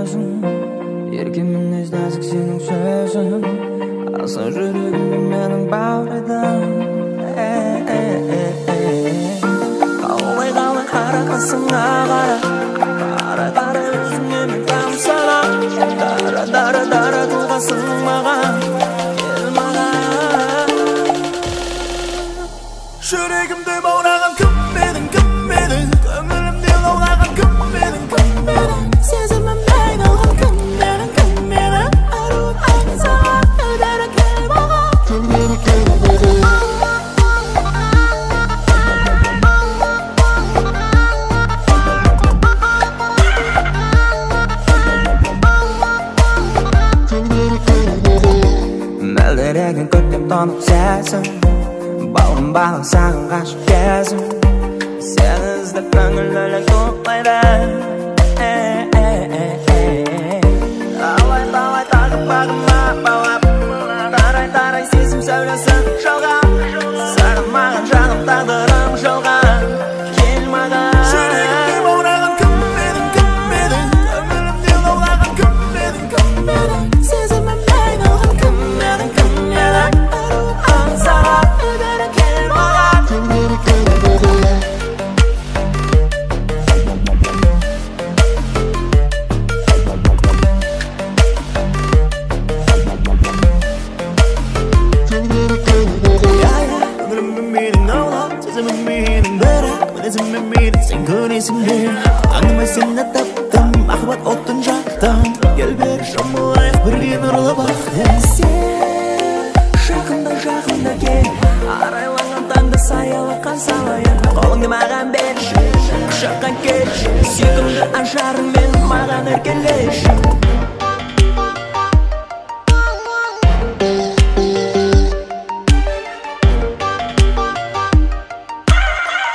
өзің ерке мінез нәзік сенің сөзің аса жүрегімді менің баурайдың қалай қарақасыңа қара өзіңе мен тамсана дара тұлғасың маған кел маған жүрегімде баураған кім едің көңілімде лаулаған кім едің сезімім айналған кім едің аруым аңсаған бері кел маған мөлдіреген көктем тұнық сезім бауырым балық саған ғашық кезім сені іздеп көңіл өлең тоқтайды талай тағып бағыма баулап тарай сезім сәулесін жалған саған маған жаным тағдырым жалған кел маған жүрегімде баураған кім едің көңілімде лаулаған кім едің сезімім айналған кім едің аруым аңсаған бері кел маған Sen көресіңдер аңдамай сені таптым махаббат оттың жақтым кел бері шомылайық бірге нұрлы бақытты сен жақында кел арайланған таңда саялыққан салайық қолыңды маған берші құшаққа келші сүйкімді ажарыңмен маған еркелеші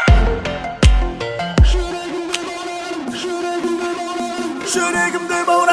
жүрегімде баураған